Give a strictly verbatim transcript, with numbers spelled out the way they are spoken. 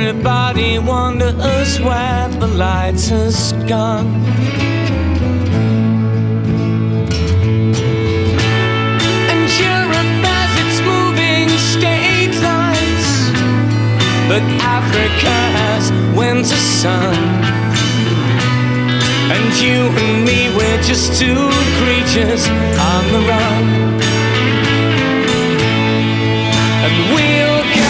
Everybody wonders where the light has gone. And Europe has its moving stage lights, but Africa has winter sun. And you and me, we're just two creatures on the run.